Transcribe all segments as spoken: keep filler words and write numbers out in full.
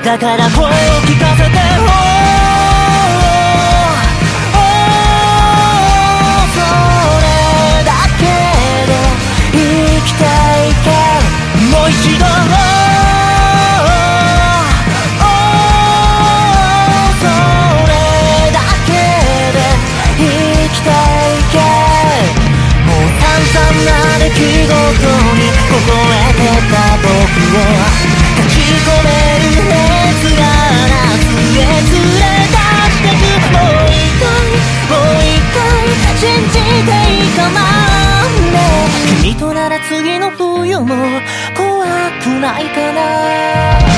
だから声を聞かせて、oh, oh, それだけで生きていけ。もう一度、oh, oh, それだけで生きていけ。もう散々な出来事に凍えてた僕を立ち込める熱が夏へ連れ出してく。もう一回もう一回信じていいかまね。君となら次の冬も怖くないかな。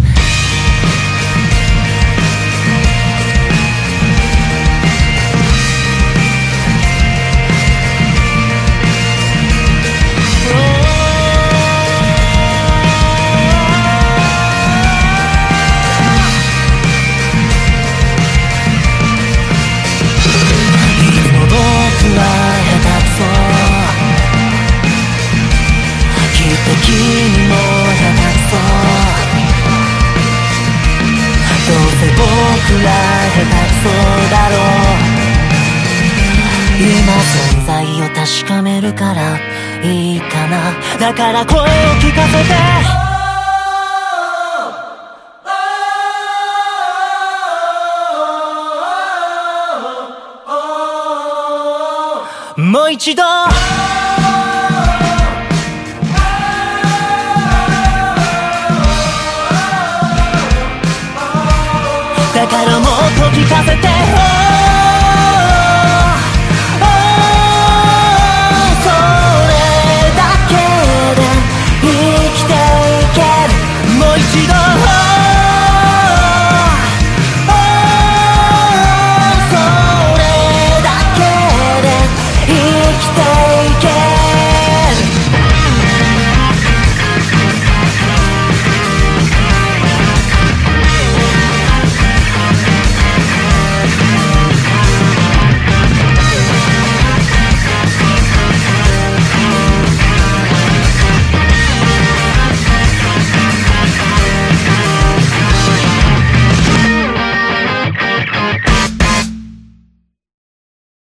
君も下手くそ。どうせ僕ら下手くそだろう。今存在を確かめるからいいかな。だから声を聞かせて、もう一度だからもっと聞かせて。